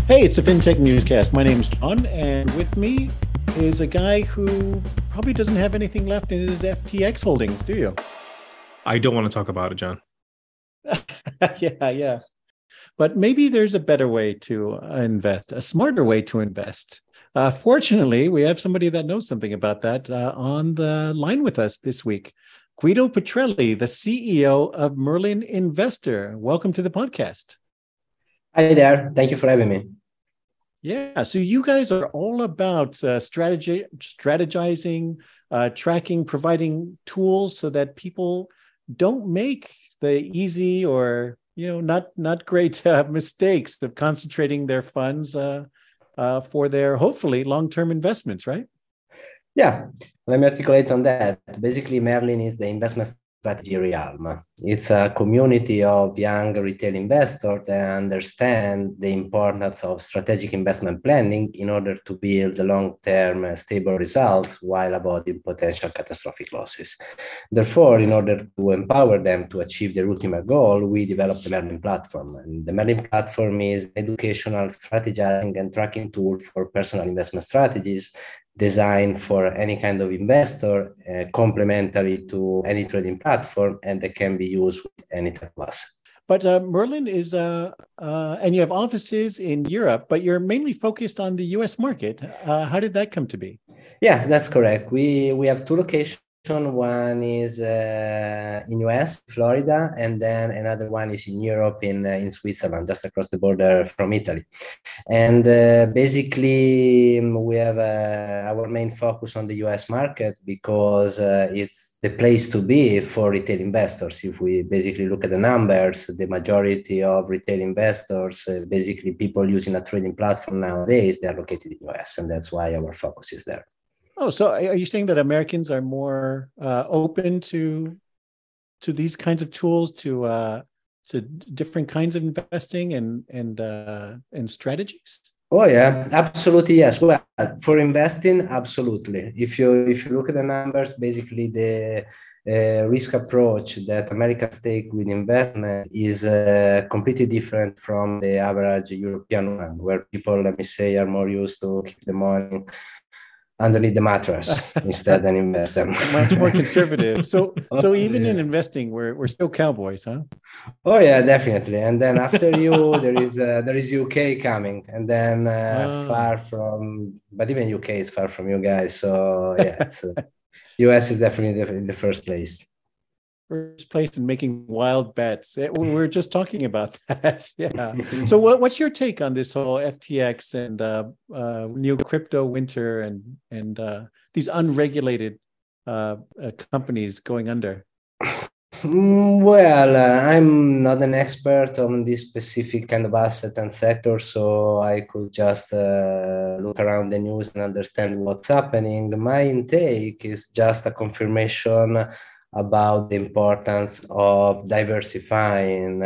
Hey, it's the FinTech Newscast. My name's John, and with me is a guy who probably doesn't have anything left in his FTX holdings, do you? I don't want to talk about it, John. Yeah. But maybe there's a better way to invest, a smarter way to invest. Fortunately, we have somebody that knows something about that on the line with us this week. Guido Petrelli, the CEO of Merlin Investor. Welcome to the podcast. Hi there. Thank you for having me. Yeah, so you guys are all about strategizing, tracking, providing tools so that people don't make the easy or not great mistakes of concentrating their funds for their hopefully long-term investments, right? Yeah, let me articulate on that. Basically, Merlin is the investment strategy realm. It's a community of young retail investors that understand the importance of strategic investment planning in order to build long-term stable results while avoiding potential catastrophic losses. Therefore, in order to empower them to achieve their ultimate goal, we developed the Merlin platform. And the Merlin platform is an educational strategizing and tracking tool for personal investment strategies designed for any kind of investor, complementary to any trading platform, and that can be used with any type of asset. But Merlin is, and you have offices in Europe, but you're mainly focused on the US market. How did that come to be? Yeah, that's correct. We have two locations. One is in US, Florida, and then another one is in Europe, in Switzerland, just across the border from Italy. And basically, we have our main focus on the US market because it's the place to be for retail investors. If we basically look at the numbers, the majority of retail investors, basically people using a trading platform nowadays, they are located in the US, and that's why our focus is there. Oh, so are you saying that Americans are more open to these kinds of tools, to different kinds of investing and strategies? Oh yeah, absolutely yes. Well, for investing, absolutely. If you look at the numbers, basically the risk approach that Americans take with investment is completely different from the average European one, where people, let me say, are more used to keep the money underneath the mattress instead than invest them. Much more conservative. So even in investing, we're still cowboys, huh? Oh yeah, definitely. And then after you, there is UK coming, and then far from, but even UK is far from you guys. So yeah, it's, US is definitely the first place. First place in making wild bets. We were just talking about that. Yeah. So what's your take on this whole FTX and new crypto winter and these unregulated companies going under? Well, I'm not an expert on this specific kind of asset and sector, so I could just look around the news and understand what's happening. My intake is just a confirmation about the importance of diversifying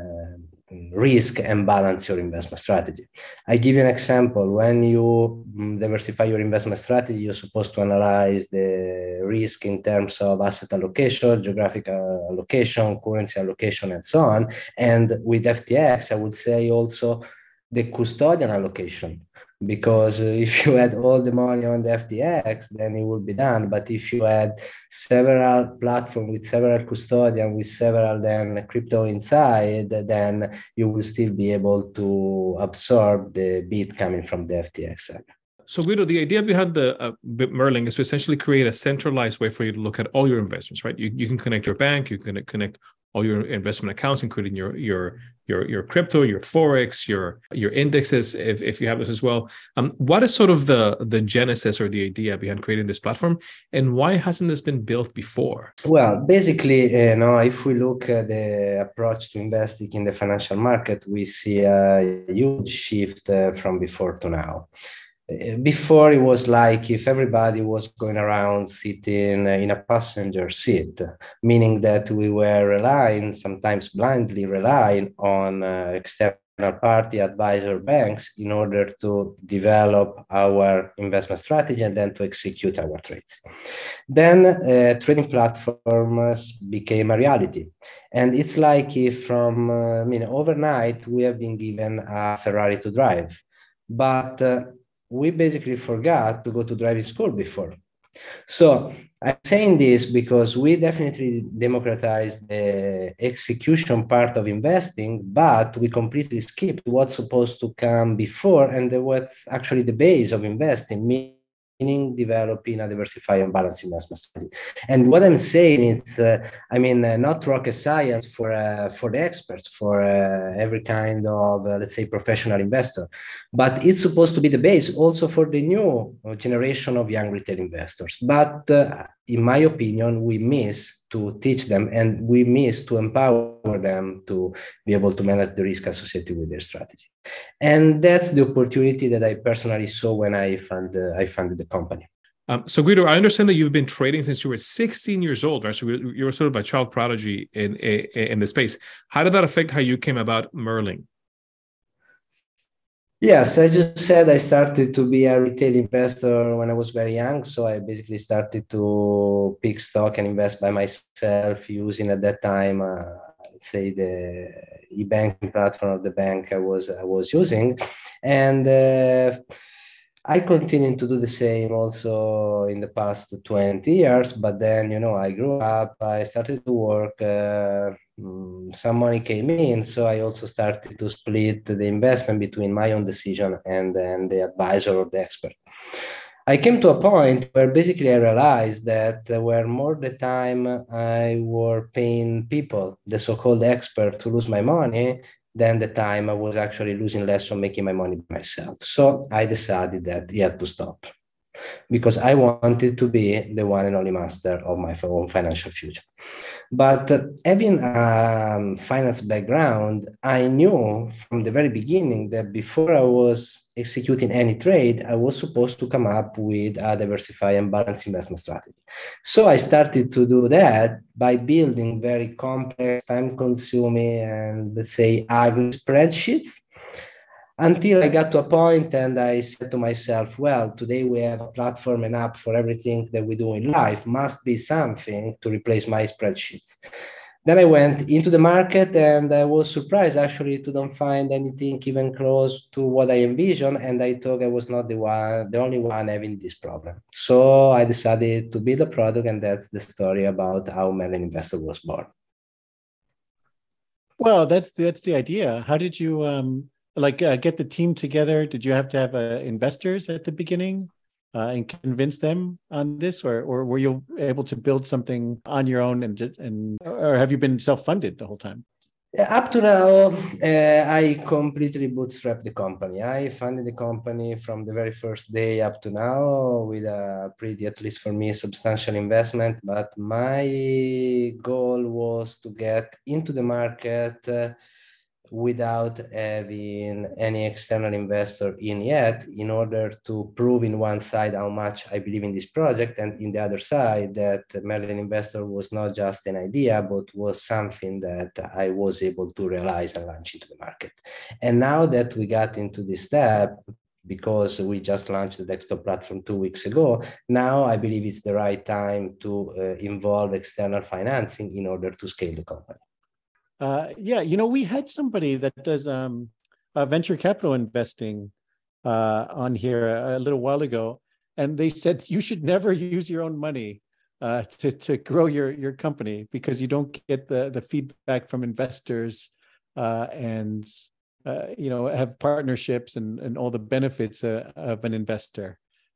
risk and balance your investment strategy. I give you an example. When you diversify your investment strategy, you're supposed to analyze the risk in terms of asset allocation, geographic allocation, currency allocation, and so on. And with FTX, I would say also the custodian allocation, because if you had all the money on the FTX, then it would be done. But if you had several platforms with several custodians, with several then crypto inside, then you will still be able to absorb the beat coming from the FTX. So Guido, the idea behind the Merlin is to essentially create a centralized way for you to look at all your investments, right? You can connect your bank, you can connect all your investment accounts, including your crypto, your forex, your indexes, if you have this as well. What is sort of the genesis or the idea behind creating this platform, and why hasn't this been built before? Well, basically, if we look at the approach to investing in the financial market, we see a huge shift from before to now. Before, it was like if everybody was going around sitting in a passenger seat, meaning that we were relying, sometimes blindly relying on external party advisor banks in order to develop our investment strategy and then to execute our trades. Then trading platforms became a reality. And it's like if from overnight we have been given a Ferrari to drive. but we basically forgot to go to driving school before. So I'm saying this because we definitely democratized the execution part of investing, but we completely skipped what's supposed to come before and what's actually the base of investing, meaning developing a diversified and balanced investment strategy. And what I'm saying is, not rocket science for the experts, for every kind of, let's say, professional investor, but it's supposed to be the base also for the new generation of young retail investors. But in my opinion, we miss to teach them and we miss to empower them to be able to manage the risk associated with their strategy. And that's the opportunity that I personally saw when I funded the company. So Guido, I understand that you've been trading since you were 16 years old, right? So you were sort of a child prodigy in the space. How did that affect how you came about Merlin? Yes, as you said, I started to be a retail investor when I was very young. So I basically started to pick stock and invest by myself using at that time, let's say, the e-banking platform of the bank I was using. And I continued to do the same also in the past 20 years. But then, I grew up, I started to work. Some money came in, so I also started to split the investment between my own decision and then the advisor or the expert. I came to a point where basically I realized that where more the time I were paying people, the so-called expert, to lose my money, than the time I was actually losing less on making my money myself. So I decided that he had to stop, because I wanted to be the one and only master of my own financial future. But having a finance background, I knew from the very beginning that before I was executing any trade, I was supposed to come up with a diversified and balanced investment strategy. So I started to do that by building very complex, time-consuming, and let's say ugly spreadsheets, until I got to a point and I said to myself, well, today we have a platform and app for everything that we do in life, must be something to replace my spreadsheets. Then I went into the market and I was surprised actually to don't find anything even close to what I envisioned. And I thought I was not the only one having this problem. So I decided to build a product, and that's the story about how Merlin Investor was born. Well, that's the idea. How did you get the team together? Did you have to have investors at the beginning and convince them on this, or were you able to build something on your own or have you been self-funded the whole time? Up to now, I completely bootstrapped the company. I funded the company from the very first day up to now with a pretty, at least for me, substantial investment. But my goal was to get into the market without having any external investor in yet, in order to prove in one side how much I believe in this project, and in the other side that Merlin Investor was not just an idea, but was something that I was able to realize and launch into the market. And now that we got into this step, because we just launched the desktop platform 2 weeks ago, now I believe it's the right time to involve external financing in order to scale the company. We had somebody that does venture capital investing on here a little while ago, and they said you should never use your own money to grow your company, because you don't get the feedback from investors and have partnerships and all the benefits of an investor.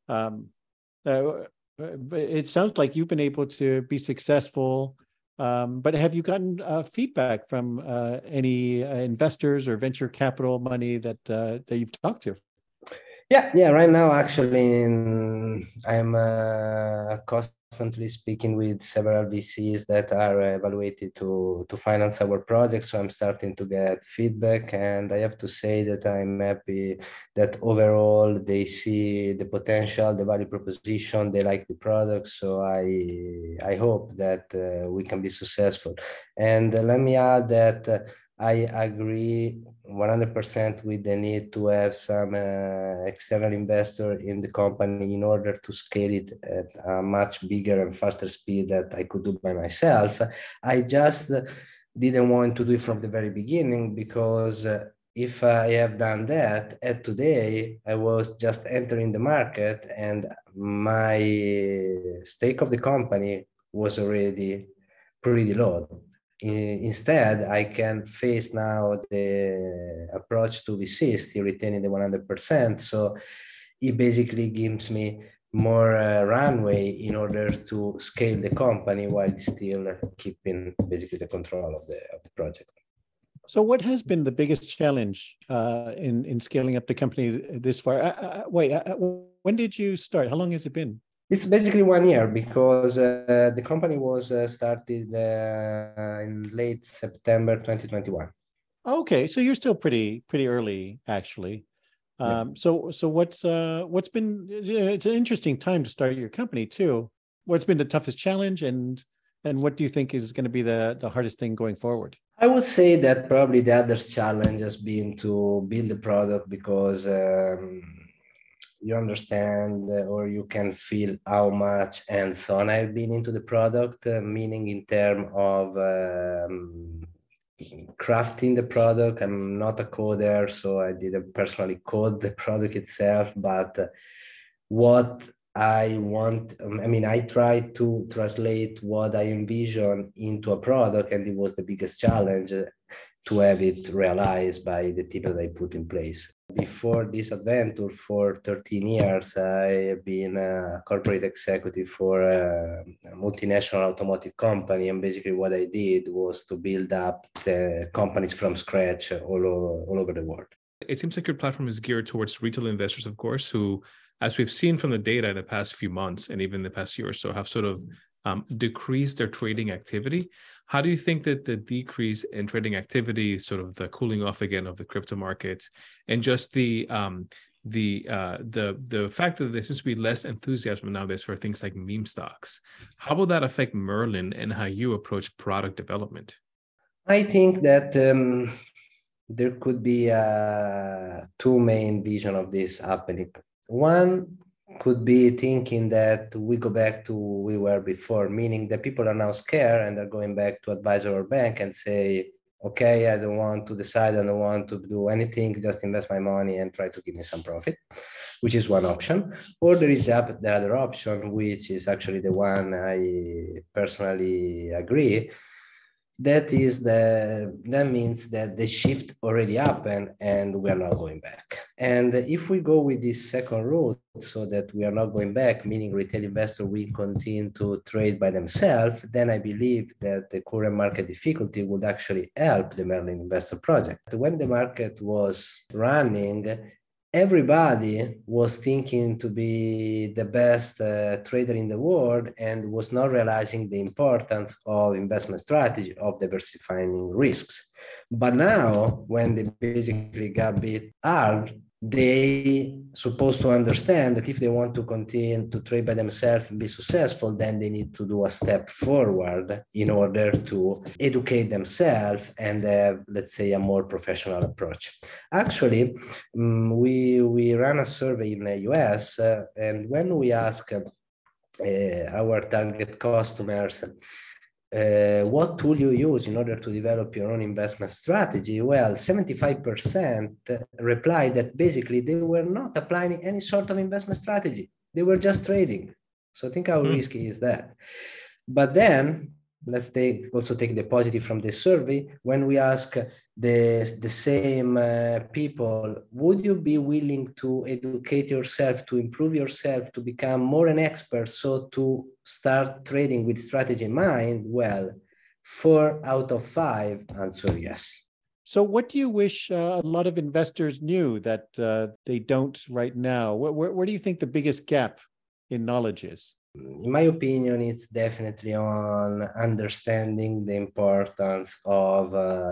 It sounds like you've been able to be successful. But have you gotten feedback from any investors or venture capital money that you've talked to? Yeah. Right now, actually, I'm constantly speaking with several VCs that are evaluated to finance our project. So I'm starting to get feedback, and I have to say that I'm happy that overall they see the potential, the value proposition, they like the product. So I hope that we can be successful. And let me add that I agree 100% with the need to have some external investor in the company in order to scale it at a much bigger and faster speed that I could do by myself. I just didn't want to do it from the very beginning, because if I have done that, at today, I was just entering the market and my stake of the company was already pretty low. Instead, I can face now the approach to VC, still retaining the 100%. So it basically gives me more runway in order to scale the company while still keeping basically the control of the project. So, what has been the biggest challenge in scaling up the company this far? When did you start? How long has it been? It's basically 1 year because the company was started in late September 2021. Okay, so you're still pretty early, actually. So what's been? It's an interesting time to start your company too. What's been the toughest challenge, and what do you think is going to be the hardest thing going forward? I would say that probably the other challenge has been to build the product because you understand or you can feel how much hands-on I've been into the product, meaning in terms of crafting the product. I'm not a coder, so I didn't personally code the product itself, but what I want, I tried to translate what I envision into a product, and it was the biggest challenge to have it realized by the team that I put in place. Before this adventure, for 13 years, I have been a corporate executive for a multinational automotive company. And basically what I did was to build up the companies from scratch all over the world. It seems like your platform is geared towards retail investors, of course, who, as we've seen from the data in the past few months and even the past year or so, have sort of decreased their trading activity. How do you think that the decrease in trading activity, sort of the cooling off again of the crypto markets, and just the fact that there seems to be less enthusiasm nowadays for things like meme stocks, how will that affect Merlin and how you approach product development? I think that there could be two main visions of this happening. One could be thinking that we go back to we were before, meaning that people are now scared and they're going back to advisor or bank and say, okay, I don't want to decide, I don't want to do anything, just invest my money and try to give me some profit, which is one option. Or there is the other option, which is actually the one I personally agree. That means that the shift already happened and we are not going back. And if we go with this second route, so that we are not going back, meaning retail investor will continue to trade by themselves, then I believe that the current market difficulty would actually help the Merlin Investor Project. When the market was running, everybody was thinking to be the best trader in the world and was not realizing the importance of investment strategy, of diversifying risks. But now, when they basically got a bit hard, they supposed to understand that if they want to continue to trade by themselves and be successful, then they need to do a step forward in order to educate themselves and have, let's say, a more professional approach. Actually, we ran a survey in the US, and when we ask our target customers, what tool you use in order to develop your own investment strategy? Well, 75% replied that basically they were not applying any sort of investment strategy. They were just trading. So think how risky is that. But then let's also take the positive from the survey. When we ask the same people, would you be willing to educate yourself, to improve yourself, to become more an expert, so to start trading with strategy in mind? Well, 4 out of 5 answer yes. So what do you wish a lot of investors knew that they don't right now? Where do you think the biggest gap in knowledge is? In my opinion, it's definitely on understanding the importance of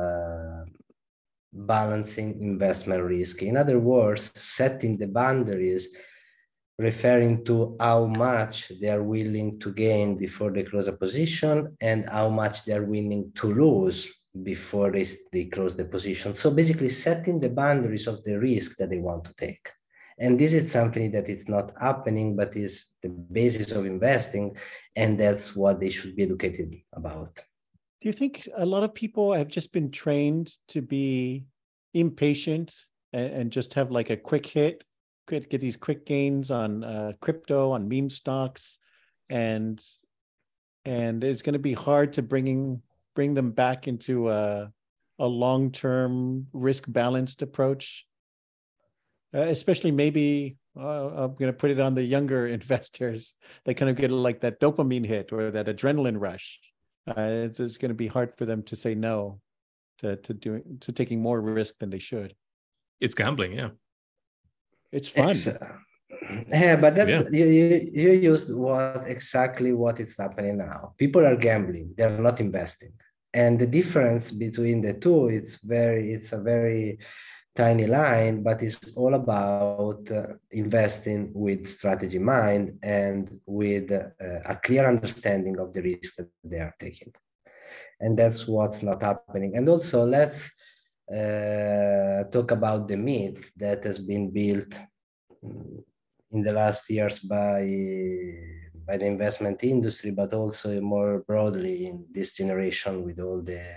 balancing investment risk. In other words, setting the boundaries, referring to how much they are willing to gain before they close a position and how much they are willing to lose before they close the position. So basically setting the boundaries of the risk that they want to take. And this is something that is not happening, but is the basis of investing. And that's what they should be educated about. Do you think a lot of people have just been trained to be impatient and just have like a quick hit, could get these quick gains on crypto, on meme stocks, and it's going to be hard to bring them back into a long-term risk balanced approach, especially maybe I'm going to put it on the younger investors. They kind of get like that dopamine hit or that adrenaline rush. It's going to be hard for them to say no to taking more risk than they should. It's gambling, yeah. It's fun. Yeah, but that's you used exactly what is happening now. People are gambling; they're not investing, and the difference between the two it's a very tiny line, but it's all about investing with strategy in mind and with a clear understanding of the risk that they are taking. And that's what's not happening. And also, let's talk about the myth that has been built in the last years by the investment industry, but also more broadly in this generation with all the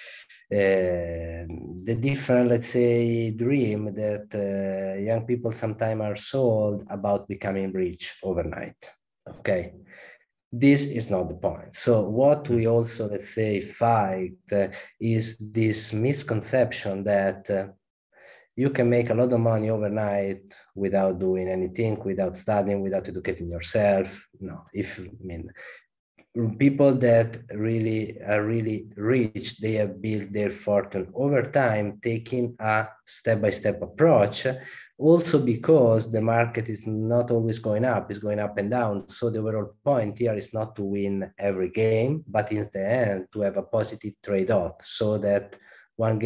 different, let's say, dream that young people sometimes are sold about becoming rich overnight. Okay. This is not the point. So what we also, let's say, fight is this misconception that you can make a lot of money overnight without doing anything, without studying, without educating yourself. No, people that are really rich, they have built their fortune over time, taking a step-by-step approach, also because the market is not always going up, it's going up and down. So the overall point here is not to win every game, but in the end, to have a positive trade-off so that one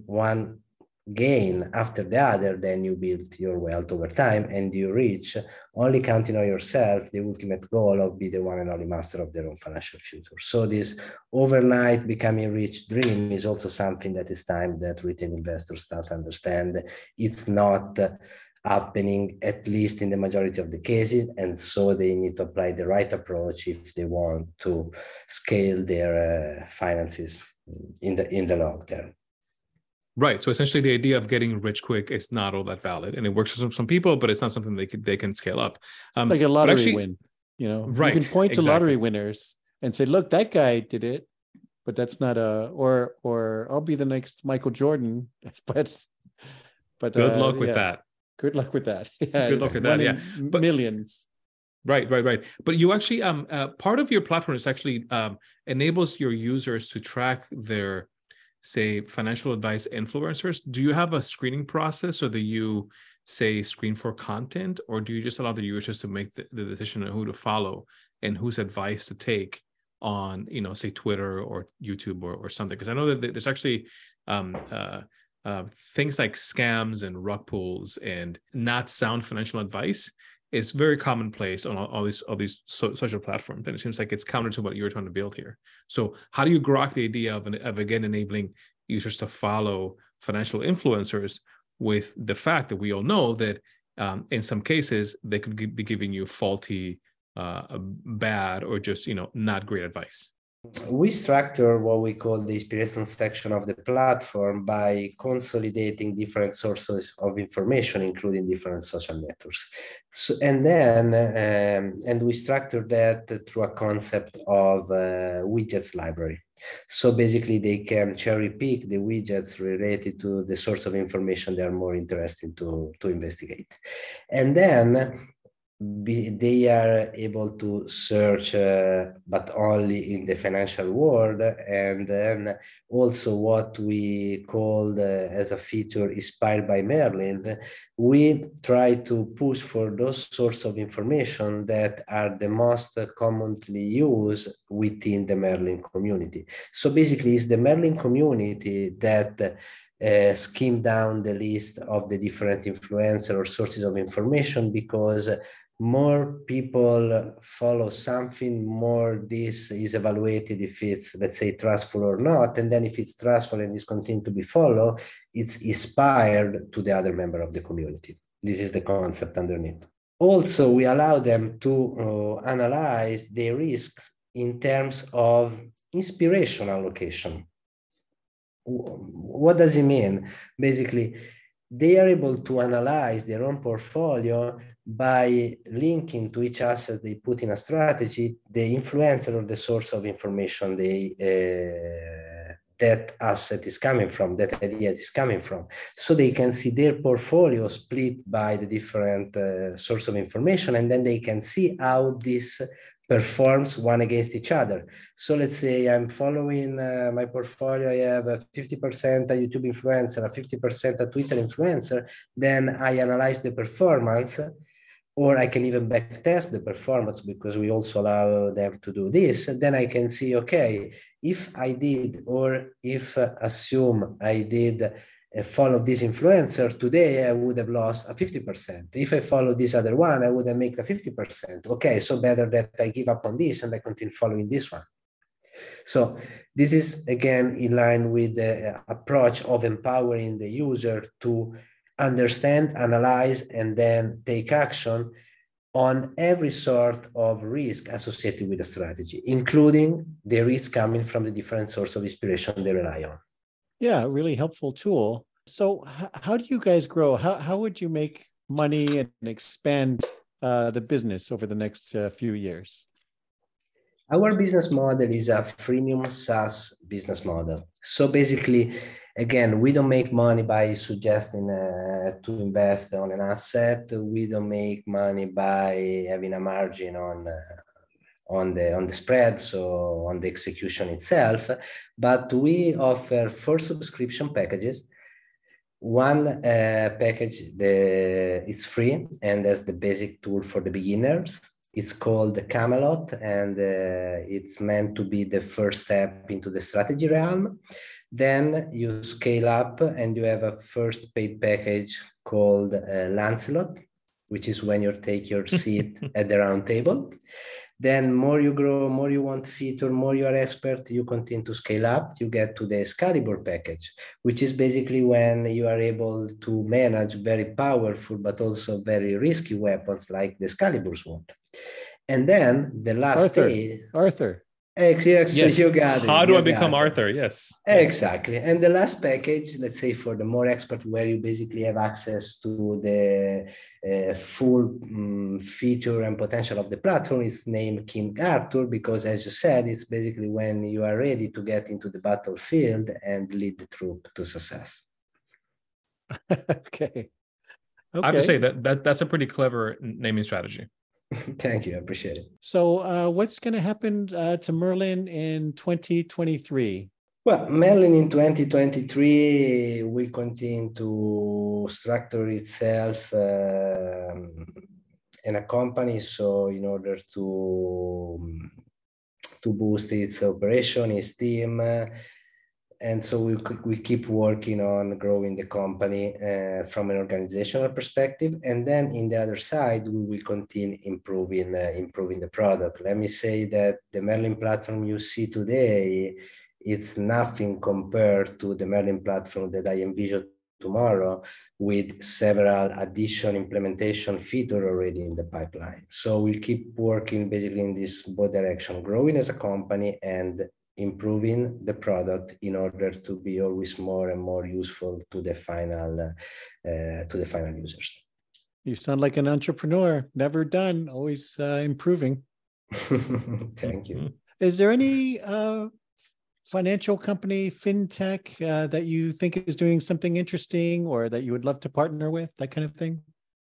gain after the other, then you build your wealth over time and you reach, only counting on yourself, the ultimate goal of be the one and only master of their own financial future. So this overnight becoming rich dream is also something that is time that retail investors start to understand. It's not happening, at least in the majority of the cases, and so they need to apply the right approach if they want to scale their finances in the long term. Right. So essentially the idea of getting rich quick is not all that valid, and it works for some people, but it's not something they can scale up. Like a lottery win, right. You can point to lottery winners and say, look, that guy did it, but that's not or I'll be the next Michael Jordan, but good luck with that. Good luck with that. Yeah, good luck with that. Yeah. But millions. Right. But you actually, part of your platform is actually enables your users to track their, say, financial advice influencers. Do you have a screening process, or do you say screen for content, or do you just allow the users to make the decision on who to follow and whose advice to take on, say Twitter or YouTube or something? Because I know that there's actually things like scams and rug pulls and not sound financial advice is very commonplace on all these social platforms, and it seems like it's counter to what you're trying to build here. So how do you grok the idea of again enabling users to follow financial influencers with the fact that we all know that in some cases they could be giving you faulty, bad, or just not great advice? We structure what we call the inspiration section of the platform by consolidating different sources of information, including different social networks. So, and then, and we structure that through a concept of widgets library. So basically they can cherry pick the widgets related to the source of information they are more interested to investigate. And then they are able to search, but only in the financial world. And then also what we call as a feature inspired by Merlin, we try to push for those sorts of information that are the most commonly used within the Merlin community. So basically it's the Merlin community that skim down the list of the different influencers or sources of information, because more people follow something, more this is evaluated if it's, let's say, trustful or not. And then if it's trustful and is continued to be followed, it's inspired to the other member of the community. This is the concept underneath. Also, we allow them to analyze the risks in terms of inspiration allocation. what does it mean? Basically, they are able to analyze their own portfolio by linking to each asset they put in a strategy, the influencer or the source of information that asset is coming from, that idea is coming from. So they can see their portfolio split by the different source of information, and then they can see how this performs one against each other. So let's say I'm following my portfolio, I have a 50% a YouTube influencer, a 50% a Twitter influencer, then I analyze the performance, or I can even backtest the performance because we also allow them to do this. Then I can see, okay, if I did, or if assume I did follow this influencer today, I would have lost a 50%. If I follow this other one, I would have made a 50%. Okay, so better that I give up on this and I continue following this one. So this is again in line with the approach of empowering the user to understand, analyze, and then take action on every sort of risk associated with the strategy, including the risk coming from the different sources of inspiration they rely on. Yeah, really helpful tool. So how do you guys grow? How would you make money and expand the business over the next few years? Our business model is a freemium SaaS business model. So basically, again, we don't make money by suggesting to invest on an asset. We don't make money by having a margin on the spread, so on the execution itself. But we offer 4 subscription packages. One package is free and as the basic tool for the beginners. It's called Camelot, and it's meant to be the first step into the strategy realm. Then you scale up and you have a first paid package called Lancelot, which is when you take your seat at the round table. Then more you grow, more you want feature, more you are expert, you continue to scale up, you get to the Excalibur package, which is basically when you are able to manage very powerful but also very risky weapons like the Excalibur sword. And then the last Arthur. Yes, you got it. How do I become Arthur? Yes. Exactly. And the last package, let's say for the more expert, where you basically have access to the full feature and potential of the platform, is named King Arthur, because as you said, it's basically when you are ready to get into the battlefield and lead the troop to success. Okay. I have to say that's a pretty clever naming strategy. Thank you. I appreciate it. So what's going to happen to Merlin in 2023? Well, Merlin in 2023 will continue to structure itself in a company. So in order to boost its operation, its team, and so we keep working on growing the company from an organizational perspective. And then in the other side, we will continue improving the product. Let me say that the Merlin platform you see today, it's nothing compared to the Merlin platform that I envision tomorrow, with several additional implementation features already in the pipeline. So we'll keep working basically in this both direction, growing as a company and improving the product in order to be always more and more useful to the final users. You sound like an entrepreneur, never done, always improving. Thank you. Is there any financial company, fintech, that you think is doing something interesting or that you would love to partner with, that kind of thing?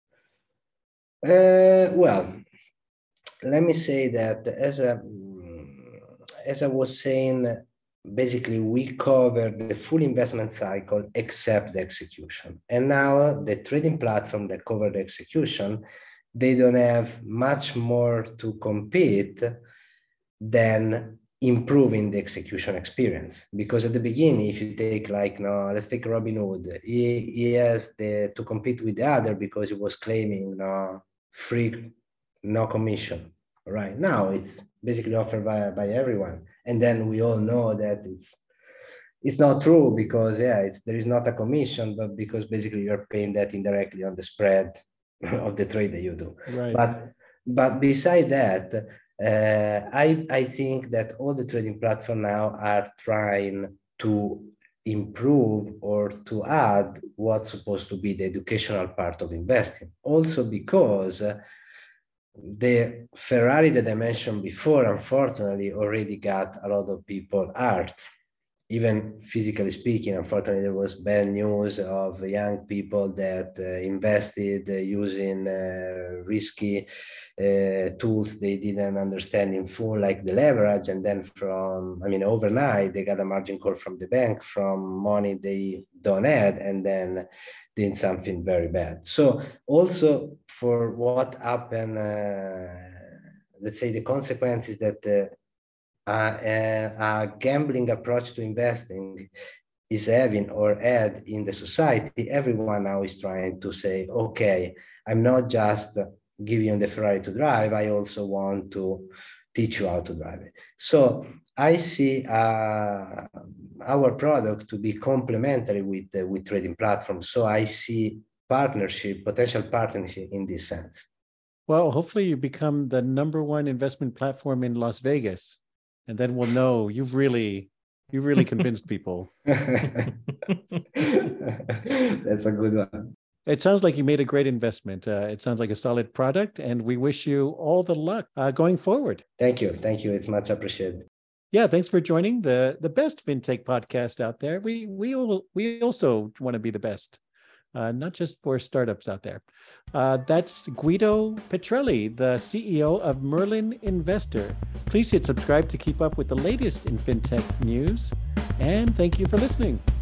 Well, let me say that as I was saying, basically we cover the full investment cycle except the execution. And now the trading platform that cover the execution, they don't have much more to compete than improving the execution experience. Because at the beginning, if you take let's take Robinhood, he has to compete with the other because he was claiming free, no commission. Right now, it's basically offered by everyone, and then we all know that it's not true because there is not a commission, but because basically you're paying that indirectly on the spread of the trade that you do. Right. But beside that, I think that all the trading platforms now are trying to improve or to add what's supposed to be the educational part of investing. Also because the Ferrari that I mentioned before, unfortunately, already got a lot of people hurt. Even physically speaking, unfortunately, there was bad news of young people that invested using risky tools they didn't understand in full, like the leverage. And then overnight, they got a margin call from the bank from money they don't have, and then did something very bad. So also for what happened, let's say the consequences that a gambling approach to investing is having or had in the society, everyone now is trying to say, okay, I'm not just giving you the Ferrari to drive, I also want to teach you how to drive it. So I see our product to be complementary with trading platforms. So I see potential partnership in this sense. Well, hopefully you become the #1 investment platform in Las Vegas. And then we'll know you've really convinced people. That's a good one. It sounds like you made a great investment. It sounds like a solid product, and we wish you all the luck going forward. Thank you. It's much appreciated. Yeah, thanks for joining the best fintech podcast out there. We also want to be the best. Not just for startups out there. That's Guido Petrelli, the CEO of Merlin Investor. Please hit subscribe to keep up with the latest in fintech news. And thank you for listening.